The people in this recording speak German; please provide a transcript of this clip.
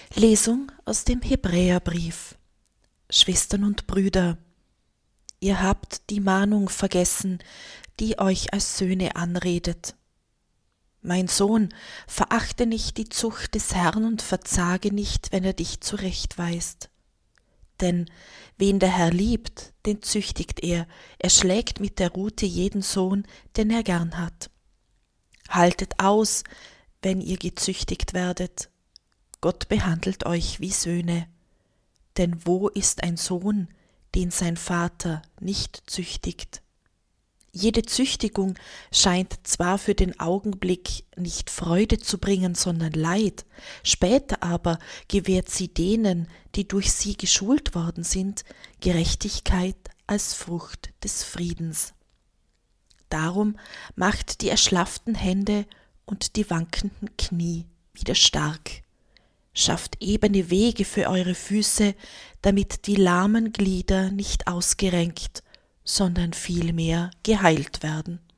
Lesung aus dem Hebräerbrief. Schwestern und Brüder, ihr habt die Mahnung vergessen, die euch als Söhne anredet. Mein Sohn, verachte nicht die Zucht des Herrn und verzage nicht, wenn er dich zurechtweist. Denn wen der Herr liebt, den züchtigt er schlägt mit der Rute jeden Sohn, den er gern hat. Haltet aus, wenn ihr gezüchtigt werdet. Gott behandelt euch wie Söhne. Denn wo ist ein Sohn, den sein Vater nicht züchtigt? Jede Züchtigung scheint zwar für den Augenblick nicht Freude zu bringen, sondern Leid, später aber gewährt sie denen, die durch sie geschult worden sind, Gerechtigkeit als Frucht des Friedens. Darum macht die erschlafften Hände und die wankenden Knie wieder stark. Schafft ebene Wege für eure Füße, damit die lahmen Glieder nicht ausgerenkt, sondern vielmehr geheilt werden.